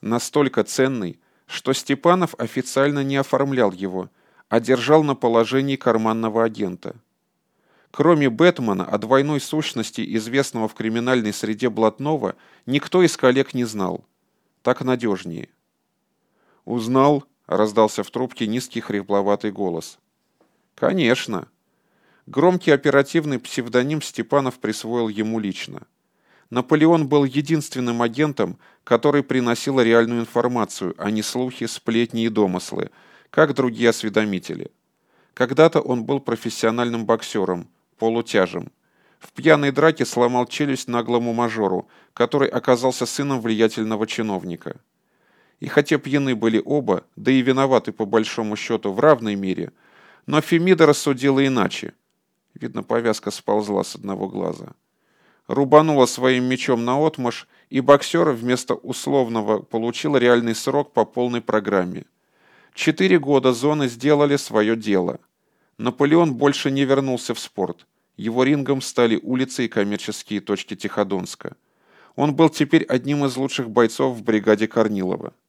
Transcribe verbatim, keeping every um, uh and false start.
Настолько ценный, что Степанов официально не оформлял его, а держал на положении карманного агента. Кроме Бэтмена, о двойной сущности, известного в криминальной среде блатного, никто из коллег не знал. Так надежнее. «Узнал?» — раздался в трубке низкий хрипловатый голос. «Конечно». Громкий оперативный псевдоним Степанов присвоил ему лично. Наполеон был единственным агентом, который приносил реальную информацию, а не слухи, сплетни и домыслы, как другие осведомители. Когда-то он был профессиональным боксером, полутяжем. В пьяной драке сломал челюсть наглому мажору, который оказался сыном влиятельного чиновника. И хотя пьяны были оба, да и виноваты по большому счету в равной мере, но Фемида рассудила иначе. Видно, повязка сползла с одного глаза. Рубанула своим мечом наотмашь, и боксер вместо условного получил реальный срок по полной программе. Четыре года зоны сделали свое дело. Наполеон больше не вернулся в спорт. Его рингом стали улицы и коммерческие точки Тиходонска. Он был теперь одним из лучших бойцов в бригаде Корнилова.